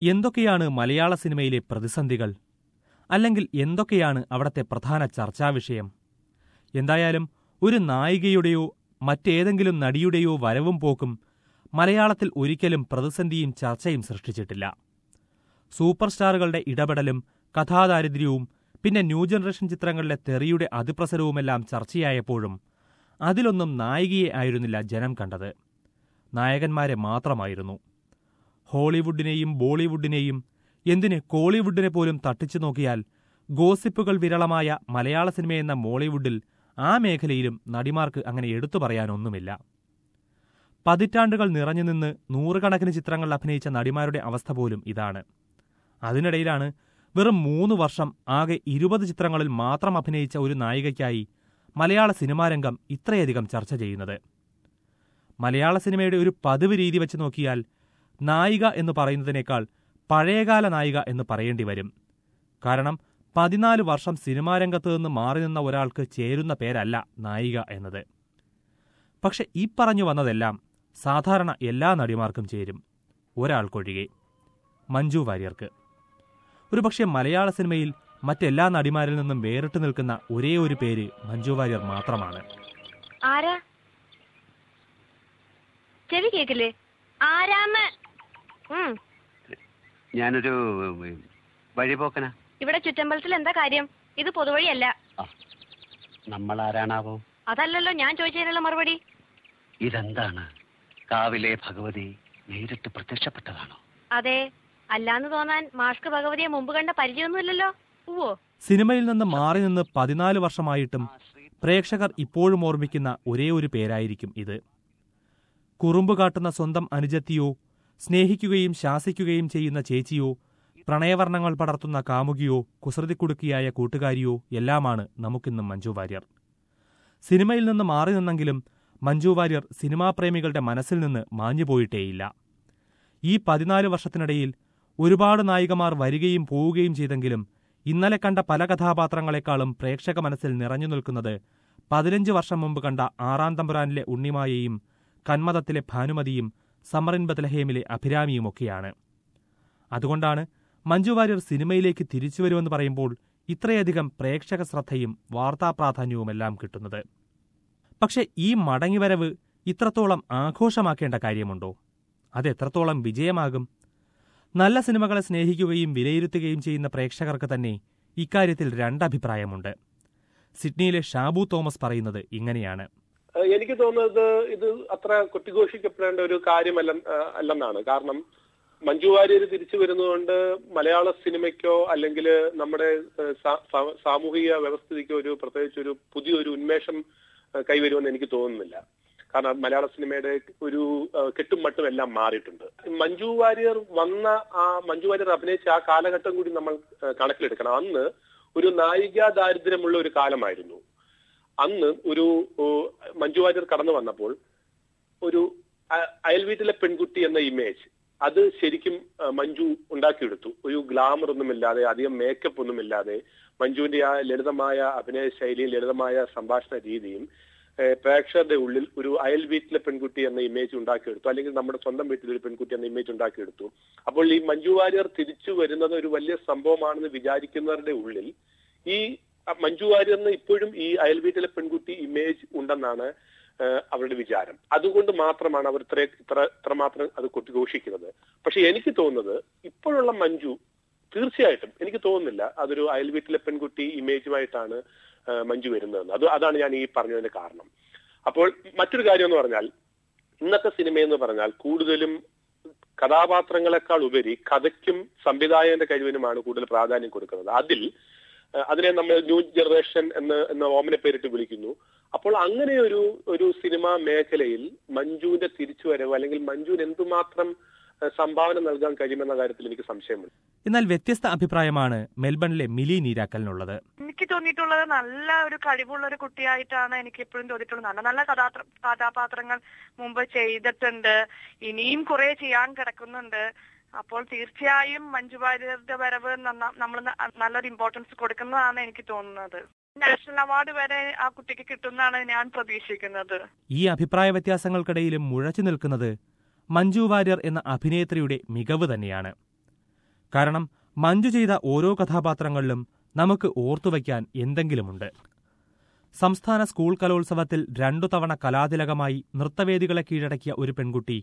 എന്തൊക്കെയാണ് മലയാള സിനിമയിലെ പ്രതിസന്ധികൾ? അല്ലെങ്കിൽ എന്തൊക്കെയാണ് അവിടത്തെ പ്രധാന ചർച്ചാവിഷയം? എന്തായാലും ഒരു നായികയുടെയോ മറ്റേതെങ്കിലും നടിയുടെയോ വരവും പോക്കും മലയാളത്തിൽ ഒരിക്കലും പ്രതിസന്ധിയും ചർച്ചയും സൃഷ്ടിച്ചിട്ടില്ല. സൂപ്പർ സ്റ്റാറുകളുടെ ഇടപെടലും കഥാദാരിദ്ര്യവും പിന്നെ ന്യൂ ജനറേഷൻ ചിത്രങ്ങളിലെ തെറിയുടെ അതിപ്രസരവുമെല്ലാം ചർച്ചയായപ്പോഴും അതിലൊന്നും നായികയെ ആയിരുന്നില്ല ജനം കണ്ടത്, നായകന്മാരെ മാത്രമായിരുന്നു. ഹോളിവുഡിനെയും ബോളിവുഡിനെയും, എന്തിന് കോളിവുഡിനെ പോലും തട്ടിച്ചു നോക്കിയാൽ ഗോസിപ്പുകൾ വിരളമായ മലയാള സിനിമയെന്ന മോളിവുഡിൽ ആ മേഖലയിലും നടിമാർക്ക് അങ്ങനെ എടുത്തു പറയാനൊന്നുമില്ല. പതിറ്റാണ്ടുകൾ നിറഞ്ഞുനിന്ന് നൂറുകണക്കിന് ചിത്രങ്ങൾ അഭിനയിച്ച നടിമാരുടെ അവസ്ഥ പോലും ഇതാണ്. അതിനിടയിലാണ് വെറും 3 വർഷം ആകെ 20 ചിത്രങ്ങളിൽ മാത്രം അഭിനയിച്ച ഒരു നായികയ്ക്കായി മലയാള സിനിമാരംഗം ഇത്രയധികം ചർച്ച ചെയ്യുന്നത്. മലയാള സിനിമയുടെ ഒരു പതിവ് രീതി വെച്ച് നോക്കിയാൽ നായിക എന്ന് പറയുന്നതിനേക്കാൾ പഴയകാല നായിക എന്ന് പറയേണ്ടി വരും. കാരണം 14 വർഷം സിനിമാരംഗത്ത് നിന്ന് മാറി നിന്ന ഒരാൾക്ക് ചേരുന്ന പേരല്ല നായിക എന്നത്. പക്ഷെ ഈ പറഞ്ഞു വന്നതെല്ലാം സാധാരണ എല്ലാ നടിമാർക്കും ചേരും, ഒരാൾക്കൊഴികെ, മഞ്ജു വാര്യർക്ക്. ഒരുപക്ഷെ മലയാള സിനിമയിൽ മറ്റെല്ലാ നടിമാരിൽ നിന്നും വേറിട്ട് നിൽക്കുന്ന ഒരേ ഒരു പേര് മഞ്ജു വാര്യർ മാത്രമാണ്. ആരാ? ചെവി കേക്കില്ലേ? ആരാന്ന്? ഞാനൊരു വഴിപോക്കനാ. ഇവിടെ ചുറ്റമ്പലത്തിൽ എന്താ കാര്യം? ഇത് പൊതുവഴിയല്ല. നമ്മൾ ആരാണാവോ? അതല്ലല്ലോ ഞാൻ ചോദിച്ചതിനുള്ള മറുപടി. ഇതെന്താണ്, കാവിലെ ഭഗവതി നേരിട്ട് പ്രത്യക്ഷപ്പെട്ടതാണോ? അതെ, അല്ലാന്ന് തോന്നാൻ മാഷ്ക്ക് ഭഗവതിയെ മുമ്പ് കണ്ട പരിചയമൊന്നുമില്ലല്ലോ. സിനിമയിൽ നിന്ന് മാറി നിന്ന് 14 വർഷമായിട്ടും പ്രേക്ഷകർ ഇപ്പോഴും ഓർമ്മിക്കുന്ന ഒരേ ഒരു പേരായിരിക്കും ഇത്. കുറുമ്പ് കാട്ടുന്ന സ്വന്തം അനുജത്തിയോ, സ്നേഹിക്കുകയും ശാസിക്കുകയും ചെയ്യുന്ന ചേച്ചിയോ, പ്രണയവർണ്ണങ്ങൾ പടർത്തുന്ന കാമുകിയോ, കുസൃതിക്കുടുക്കിയായ കൂട്ടുകാരിയോ എല്ലാമാണ് നമുക്കിന്നും മഞ്ജു വാര്യർ. സിനിമയിൽ നിന്ന് മാറി നിന്നെങ്കിലും മഞ്ജു വാര്യർ സിനിമാപ്രേമികളുടെ മനസ്സിൽ നിന്ന് മാഞ്ഞുപോയിട്ടേയില്ല. ഈ 14 വർഷത്തിനിടയിൽ ഒരുപാട് നായികമാർ വരികയും പോവുകയും ചെയ്തെങ്കിലും ഇന്നലെ കണ്ട പല കഥാപാത്രങ്ങളെക്കാളും പ്രേക്ഷക മനസ്സിൽ നിറഞ്ഞു നിൽക്കുന്നത് 15 വർഷം മുമ്പ് കണ്ട ആറാം തമ്പുരാനിലെ ഉണ്ണിമായയും കന്മദത്തിലെ ഭാനുമതിയും സമറിൻ ബത്ലഹേമിലെ അഭിരാമിയുമൊക്കെയാണ്. അതുകൊണ്ടാണ് മഞ്ജു വാര്യർ സിനിമയിലേക്ക് തിരിച്ചുവരുമെന്ന് പറയുമ്പോൾ ഇത്രയധികം പ്രേക്ഷക ശ്രദ്ധയും വാർത്താപ്രാധാന്യവുമെല്ലാം കിട്ടുന്നത്. പക്ഷെ ഈ മടങ്ങിവരവ് ഇത്രത്തോളം ആഘോഷമാക്കേണ്ട കാര്യമുണ്ടോ? അതെത്രത്തോളം വിജയമാകും? നല്ല സിനിമകളെ സ്നേഹിക്കുകയും വിലയിരുത്തുകയും ചെയ്യുന്ന പ്രേക്ഷകർക്ക് തന്നെ ഇക്കാര്യത്തിൽ രണ്ടഭിപ്രായമുണ്ട്. സിഡ്നിയിലെ ഷാബു തോമസ് പറയുന്നത് ഇങ്ങനെയാണ്. എനിക്ക് തോന്നുന്നത് ഇത് അത്ര കൊട്ടിഘോഷിക്കപ്പെടേണ്ട ഒരു കാര്യമല്ലെന്നാണ്. കാരണം മഞ്ജു വാര്യർ തിരിച്ചു വരുന്നതുകൊണ്ട് മലയാള സിനിമയ്ക്കോ അല്ലെങ്കിൽ നമ്മുടെ സാമൂഹിക വ്യവസ്ഥിതിക്കോ പ്രത്യേകിച്ച് പുതിയൊരു ഉന്മേഷം കൈവരുമെന്ന് എനിക്ക് തോന്നുന്നില്ല. കാരണം മലയാള സിനിമയുടെ ഒരു കെട്ടും മട്ടും എല്ലാം മാറിയിട്ടുണ്ട്. മഞ്ജു വാര്യർ അഭിനയിച്ച ആ കാലഘട്ടം കൂടി നമ്മൾ കണക്കിലെടുക്കണം. അന്ന് ഒരു നായികാ ദാരിദ്ര്യമുള്ള ഒരു കാലമായിരുന്നു. അന്ന് ഒരു മഞ്ജു വാര്യർ കടന്നു വന്നപ്പോൾ ഒരു അയൽവീട്ടിലെ പെൺകുട്ടി എന്ന ഇമേജ് അത് ശരിക്കും മഞ്ജു ഉണ്ടാക്കിയെടുത്തു. ഒരു ഗ്ലാമർ ഒന്നുമില്ലാതെ, അധികം മേക്കപ്പ് ഒന്നുമില്ലാതെ മഞ്ജുവിന്റെ ആ ലളിതമായ അഭിനയ ശൈലിയും ലളിതമായ സംഭാഷണ രീതിയും പ്രേക്ഷകരുടെ ഉള്ളിൽ ഒരു അയൽ വീട്ടിലെ പെൺകുട്ടി എന്ന ഇമേജ് ഉണ്ടാക്കിയെടുത്തു, അല്ലെങ്കിൽ നമ്മുടെ സ്വന്തം വീട്ടിലൊരു പെൺകുട്ടി എന്ന ഇമേജ് ഉണ്ടാക്കിയെടുത്തു. അപ്പോൾ ഈ മഞ്ജു വാര്യർ തിരിച്ചു വരുന്നത് ഒരു വലിയ സംഭവമാണെന്ന് വിചാരിക്കുന്നവരുടെ ഉള്ളിൽ ഈ മഞ്ജു വാര്യറിന് ഇപ്പോഴും ഈ അയൽ വീട്ടിലെ പെൺകുട്ടി ഇമേജ് ഉണ്ടെന്നാണ് അവരുടെ വിചാരം. അതുകൊണ്ട് മാത്രമാണ് അവർ ഇത്രമാത്രം അത് കൊട്ടിഘോഷിക്കുന്നത്. പക്ഷെ എനിക്ക് തോന്നുന്നത് ഇപ്പോഴുള്ള മഞ്ജു തീർച്ചയായിട്ടും എനിക്ക് തോന്നുന്നില്ല അതൊരു അയൽ വീട്ടിലെ പെൺകുട്ടി ഇമേജുമായിട്ടാണ് മഞ്ജു വരുന്നതെന്ന്. അതാണ് ഞാൻ ഈ പറഞ്ഞതിന്റെ കാരണം. അപ്പോൾ മറ്റൊരു കാര്യം എന്ന് പറഞ്ഞാൽ, ഇന്നത്തെ സിനിമയെന്ന് പറഞ്ഞാൽ കൂടുതലും കഥാപാത്രങ്ങളെക്കാൾ ഉപരി കഥയ്ക്കും സംവിധായകന്റെ കഴിവിനുമാണ് കൂടുതൽ പ്രാധാന്യം കൊടുക്കുന്നത്. അതിനെ നമ്മൾ ന്യൂ ജനറേഷൻ എന്ന ഓമന പേരിട്ട് വിളിക്കുന്നു. അപ്പോൾ അങ്ങനെ ഒരു സിനിമാ മേഖലയിൽ മഞ്ജുവിന്റെ തിരിച്ചുവരവ് അല്ലെങ്കിൽ മഞ്ജുവിന് എന്തുമാത്രം സംഭാവന നൽകാൻ കഴിയുമെന്ന കാര്യത്തിൽ എനിക്ക് സംശയമുണ്ട്. എന്നാൽ വ്യത്യസ്ത അഭിപ്രായമാണ് മെൽബണിലെ മിലി നീരാക്കലിനുള്ളത്. എനിക്ക് തോന്നിയിട്ടുള്ളത് നല്ല ഒരു കഴിവുള്ള ഒരു കുട്ടിയായിട്ടാണ് എനിക്ക് എപ്പോഴും തോന്നിയിട്ടുള്ളത്. നല്ല നല്ല കഥാപാത്രങ്ങൾ മുമ്പ് ചെയ്തിട്ടുണ്ട്, ഇനിയും കുറെ ചെയ്യാൻ കിടക്കുന്നുണ്ട്. അപ്പോൾ തീർച്ചയായും മഞ്ജു വാര്യരുടെ വരവ് നമ്മൾ നല്ലൊരു ഇമ്പോർട്ടൻസ് കൊടുക്കുന്നതാണ് എനിക്ക് തോന്നുന്നത്. നാഷണൽ അവാർഡ് വരെ ആ കുട്ടിക്ക് കിട്ടുമെന്നാണ് ഞാൻ പ്രതീക്ഷിക്കുന്നത്. ഈ അഭിപ്രായ വ്യത്യാസങ്ങൾക്കിടയിലും മുഴച്ചു നിൽക്കുന്നത് മഞ്ജു വാര്യർ എന്ന അഭിനേത്രിയുടെ മികവ് തന്നെയാണ്. കാരണം മഞ്ജു ചെയ്ത ഓരോ കഥാപാത്രങ്ങളിലും നമുക്ക് ഓർത്തുവയ്ക്കാൻ എന്തെങ്കിലുമുണ്ട്. സംസ്ഥാന സ്കൂൾ കലോത്സവത്തിൽ 2 തവണ കലാതിലകമായി നൃത്തവേദികളെ കീഴടക്കിയ ഒരു പെൺകുട്ടി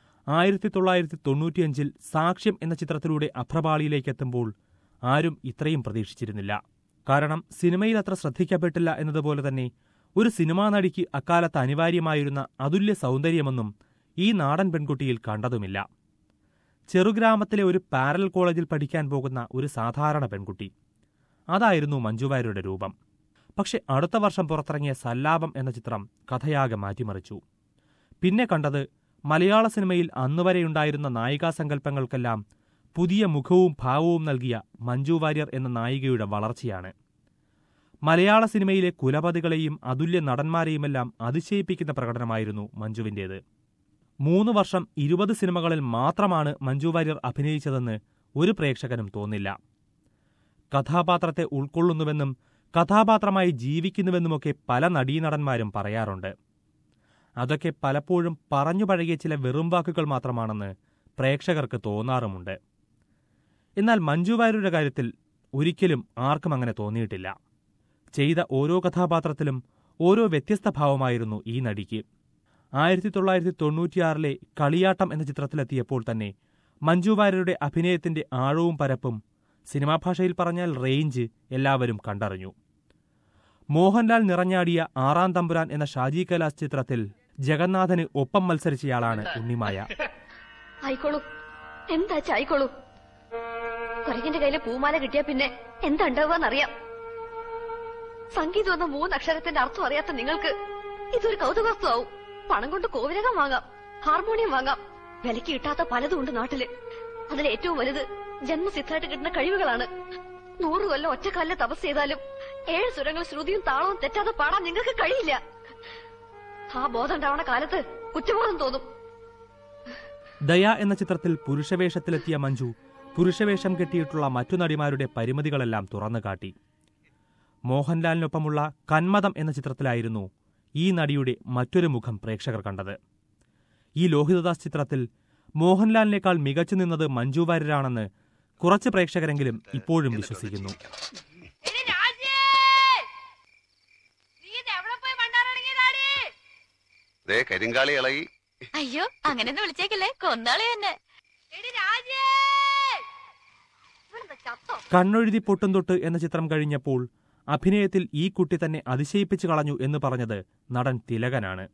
1995 സാക്ഷ്യം എന്ന ചിത്രത്തിലൂടെ അഭ്രപാളിയിലേക്കെത്തുമ്പോൾ ആരും ഇത്രയും പ്രതീക്ഷിച്ചിരുന്നില്ല. കാരണം സിനിമയിൽ അത്ര ശ്രദ്ധിക്കപ്പെട്ടില്ല എന്നതുപോലെ തന്നെ ഒരു സിനിമാ നടിക്ക് അക്കാലത്ത് അനിവാര്യമായിരുന്ന അതുല്യ സൗന്ദര്യമൊന്നും ഈ നാടൻ പെൺകുട്ടിയിൽ കണ്ടതുമില്ല. ചെറുഗ്രാമത്തിലെ ഒരു പാരലൽ കോളേജിൽ പഠിക്കാൻ പോകുന്ന ഒരു സാധാരണ പെൺകുട്ടി. അതായിരുന്നു മഞ്ജു വാര്യരുടെ രൂപം. പക്ഷെ അടുത്ത വർഷം പുറത്തിറങ്ങിയ സല്ലാപം എന്ന ചിത്രം കഥയാകെ മാറ്റിമറിച്ചു. പിന്നെ കണ്ടത് മലയാള സിനിമയിൽ അന്നുവരെയുണ്ടായിരുന്ന നായികാസങ്കല്പങ്ങൾക്കെല്ലാം പുതിയ മുഖവും ഭാവവും നൽകിയ മഞ്ജു വാര്യർ എന്ന നായികയുടെ വളർച്ചയാണ്. മലയാള സിനിമയിലെ കുലപതികളെയും അതുല്യ നടന്മാരെയുമെല്ലാം അതിശയിപ്പിക്കുന്ന പ്രകടനമായിരുന്നു മഞ്ജുവിന്റേത്. 3 വർഷം 20 സിനിമകളിൽ മാത്രമാണ് മഞ്ജു വാര്യർ അഭിനയിച്ചതെന്ന് ഒരു പ്രേക്ഷകനും തോന്നില്ല. കഥാപാത്രത്തെ ഉൾക്കൊള്ളുന്നുവെന്നും കഥാപാത്രമായി ജീവിക്കുന്നുവെന്നുമൊക്കെ പല നടീനടന്മാരും പറയാറുണ്ട്. അതൊക്കെ പലപ്പോഴും പറഞ്ഞു പഴകിയ ചില വെറും വാക്കുകൾ മാത്രമാണെന്ന് പ്രേക്ഷകർക്ക് തോന്നാറുമുണ്ട്. എന്നാൽ മഞ്ജു വാര്യരുടെ കാര്യത്തിൽ ഒരിക്കലും ആർക്കും അങ്ങനെ തോന്നിയിട്ടില്ല. ചെയ്ത ഓരോ കഥാപാത്രത്തിലും ഓരോ വ്യത്യസ്ത ഭാവമായിരുന്നു ഈ നടിക്ക്. 1996 കളിയാട്ടം എന്ന ചിത്രത്തിലെത്തിയപ്പോൾ തന്നെ മഞ്ജു വാര്യരുടെ അഭിനയത്തിന്റെ ആഴവും പരപ്പും, സിനിമാ ഭാഷയിൽ പറഞ്ഞാൽ റേഞ്ച്, എല്ലാവരും കണ്ടറിഞ്ഞു. മോഹൻലാൽ നിറഞ്ഞാടിയ 6-ാം തമ്പുരാൻ എന്ന ഷാജി കൈലാസ് ചിത്രത്തിൽ ജഗന്നാഥന് ഒപ്പം മത്സരിച്ചയാളാണ് ഉണ്ണിമായ. ആയിക്കോളൂ, എന്താ ആയിക്കോളൂ. കുരങ്ങിന്റെ കയ്യിലെ പൂമാല കിട്ടിയാ പിന്നെ എന്താ ഉണ്ടാവുകയെന്നറിയാം. സംഗീതം എന്ന 3 അക്ഷരത്തിന്റെ അർത്ഥം അറിയാത്ത നിങ്ങൾക്ക് ഇതൊരു കൗതുകവസ്തുവാവും. പണം കൊണ്ട് കോവിലകം വാങ്ങാം, ഹാർമോണിയം വാങ്ങാം. വിലക്ക് കിട്ടാത്ത പലതും ഉണ്ട് നാട്ടില്. അതിലേറ്റവും വലുത് ജന്മസിദ്ധമായിട്ട് കിട്ടുന്ന കഴിവുകളാണ്. 100 കൊല്ലം ഒറ്റക്കാലിലെ തപസ് ചെയ്താലും 7 സ്വരങ്ങൾ ശ്രുതിയും താളവും തെറ്റാതെ പാടാൻ നിങ്ങൾക്ക് കഴിയില്ല. ആ ബോധം ഉണ്ടാവണ കാലത്ത് കുറ്റബോധം തോന്നും. ദയ എന്ന ചിത്രത്തിൽ പുരുഷവേഷത്തിലെത്തിയ മഞ്ജു പുരുഷവേഷം കെട്ടിയിട്ടുള്ള മറ്റു നടിമാരുടെ പരിമിതികളെല്ലാം തുറന്നുകാട്ടി. മോഹൻലാലിനൊപ്പമുള്ള കന്മദം എന്ന ചിത്രത്തിലായിരുന്നു ഈ നടിയുടെ മറ്റൊരു മുഖം പ്രേക്ഷകർ കണ്ടത്. ഈ ലോഹിതദാസ് ചിത്രത്തിൽ മോഹൻലാലിനേക്കാൾ മികച്ചു നിന്നത് മഞ്ജു വാര്യരാണെന്ന് കുറച്ച് പ്രേക്ഷകരെങ്കിലും ഇപ്പോഴും വിശ്വസിക്കുന്നു. കരിങ്കാളി ഇളകി. അയ്യോ, അങ്ങനെ വിളിച്ചേക്കല്ലേ, കൊന്നാളെ തന്നെ. കണ്ണൊഴുതി പൊട്ടും തൊട്ട് എന്ന ചിത്രം കഴിഞ്ഞപ്പോൾ അഭിനയത്തിൽ ഈ കുട്ടി തന്നെ അതിശയിപ്പിച്ചു കളഞ്ഞു എന്ന് പറഞ്ഞത് നടൻ തിലകനാണ്.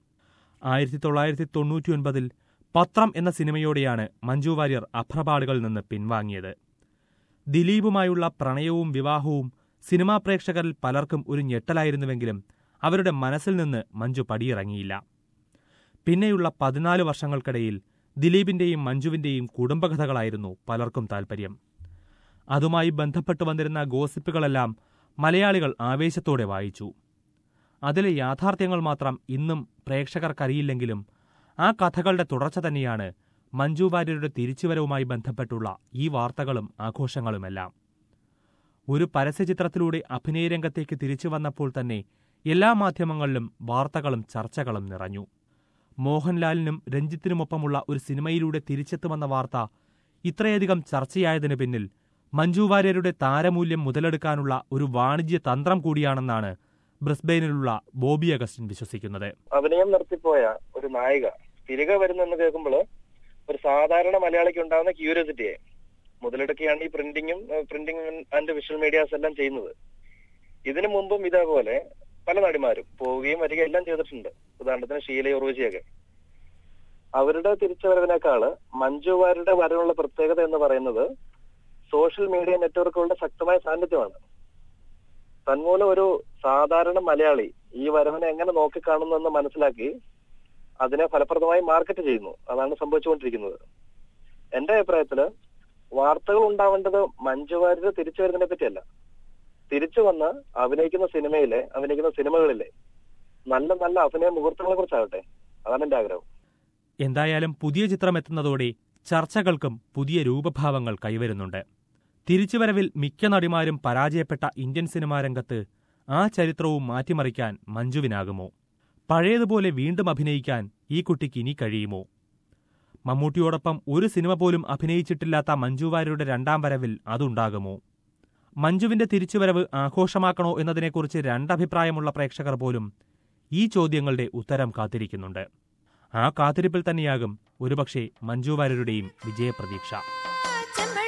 1999 പത്രം എന്ന സിനിമയോടെയാണ് മഞ്ജു വാര്യർ അഭ്രപാളികളിൽ നിന്ന് പിൻവാങ്ങിയത്. ദിലീപുമായുള്ള പ്രണയവും വിവാഹവും സിനിമാ പ്രേക്ഷകരിൽ പലർക്കും ഒരു ഞെട്ടലായിരുന്നുവെങ്കിലും അവരുടെ മനസ്സിൽ നിന്ന് മഞ്ജു പടിയിറങ്ങിയില്ല. പിന്നെയുള്ള 14 വർഷങ്ങൾക്കിടയിൽ ദിലീപിന്റെയും മഞ്ജുവിന്റെയും കുടുംബകഥകളായിരുന്നു പലർക്കും താൽപര്യം. അതുമായി ബന്ധപ്പെട്ടു വന്നിരുന്ന ഗോസിപ്പുകളെല്ലാം മലയാളികൾ ആവേശത്തോടെ വായിച്ചു. അതിലെ യാഥാർത്ഥ്യങ്ങൾ മാത്രം ഇന്നും പ്രേക്ഷകർക്കറിയില്ലെങ്കിലും ആ കഥകളുടെ തുടർച്ച തന്നെയാണ് മഞ്ജു വാര്യരുടെ തിരിച്ചുവരവുമായി ബന്ധപ്പെട്ടുള്ള ഈ വാർത്തകളും ആഘോഷങ്ങളുമെല്ലാം. ഒരു പരസ്യചിത്രത്തിലൂടെ അഭിനയരംഗത്തേക്ക് തിരിച്ചു വന്നപ്പോൾ തന്നെ എല്ലാ മാധ്യമങ്ങളിലും വാർത്തകളും ചർച്ചകളും നിറഞ്ഞു. മോഹൻലാലിനും രഞ്ജിത്തിനുമൊപ്പമുള്ള ഒരു സിനിമയിലൂടെ തിരിച്ചെത്തുമെന്ന വാർത്ത ഇത്രയധികം ചർച്ചയായതിനു പിന്നിൽ മഞ്ജു വാര്യരുടെ താരമൂല്യം മുതലെടുക്കാനുള്ള ഒരു വാണിജ്യ തന്ത്രം കൂടിയാണെന്നാണ് ബ്രിസ്ബെയിനിലുള്ള ബോബി അഗസ്റ്റിൻ വിശ്വസിക്കുന്നത്. അഭിനയം നിർത്തിപ്പോയ ഒരു നായിക തിരികെ വരുന്നെന്ന് കേൾക്കുമ്പോൾ ഒരു സാധാരണ മലയാളിക്ക് ഉണ്ടാകുന്ന ക്യൂരിയോസിറ്റിയെ മുതലെടുക്കുകയാണ് ഈ പ്രിന്റിംഗ് ആൻഡ് വിഷ്വൽ മീഡിയാസ് എല്ലാം ചെയ്യുന്നത്. ഇതിനു മുമ്പും ഇതേപോലെ പല നടിമാരും പോവുകയും വരികയും എല്ലാം ചെയ്തിട്ടുണ്ട്. ഉദാഹരണത്തിന് ഷീല ഉർവശിയൊക്കെ. അവരുടെ തിരിച്ചുവരവിനേക്കാള് മഞ്ജു വാര്യരുടെ വരവുള്ള പ്രത്യേകത എന്ന് പറയുന്നത് സോഷ്യൽ മീഡിയ നെറ്റ്വർക്കുകളുടെ ശക്തമായ സാന്നിധ്യമാണ്. തന്മൂലം ഒരു സാധാരണ മലയാളി ഈ വരവിനെ എങ്ങനെ നോക്കിക്കാണുന്നു എന്ന് മനസ്സിലാക്കി അതിനെ ഫലപ്രദമായി മാർക്കറ്റ് ചെയ്യുന്നു. അതാണ് സംഭവിച്ചുകൊണ്ടിരിക്കുന്നത്. എന്റെ അഭിപ്രായത്തില് വാർത്തകൾ ഉണ്ടാവേണ്ടത് മഞ്ജു വാര്യർ തിരിച്ചു വരുന്നതിനെ പറ്റിയല്ല, തിരിച്ചു വന്ന് അഭിനയിക്കുന്ന സിനിമകളിലെ നല്ല നല്ല അഭിനയ മുഹൂർത്തങ്ങളെ കുറിച്ചാകട്ടെ. അതാണ് എന്റെ ആഗ്രഹം. എന്തായാലും പുതിയ ചിത്രം എത്തുന്നതോടെ ചർച്ചകൾക്കും പുതിയ രൂപഭാവങ്ങൾ കൈവരുന്നുണ്ട്. തിരിച്ചുവരവിൽ മിക്ക നടിമാരും പരാജയപ്പെട്ട ഇന്ത്യൻ സിനിമാ രംഗത്ത് ആ ചരിത്രവും മാറ്റിമറിക്കാൻ മഞ്ജുവിനാകുമോ? പഴയതുപോലെ വീണ്ടും അഭിനയിക്കാൻ ഈ കുട്ടിക്ക് ഇനി കഴിയുമോ? മമ്മൂട്ടിയോടൊപ്പം ഒരു സിനിമ പോലും അഭിനയിച്ചിട്ടില്ലാത്ത മഞ്ജു വാര്യരുടെ രണ്ടാം വരവിൽ അതുണ്ടാകുമോ? മഞ്ജുവിന്റെ തിരിച്ചുവരവ് ആഘോഷമാക്കണോ എന്നതിനെക്കുറിച്ച് രണ്ടഭിപ്രായമുള്ള പ്രേക്ഷകർ പോലും ഈ ചോദ്യങ്ങളുടെ ഉത്തരം കാത്തിരിക്കുന്നുണ്ട്. ആ കാത്തിരിപ്പിൽ തന്നെയാകും ഒരുപക്ഷെ മഞ്ജു വാര്യരുടെയും വിജയപ്രതീക്ഷ.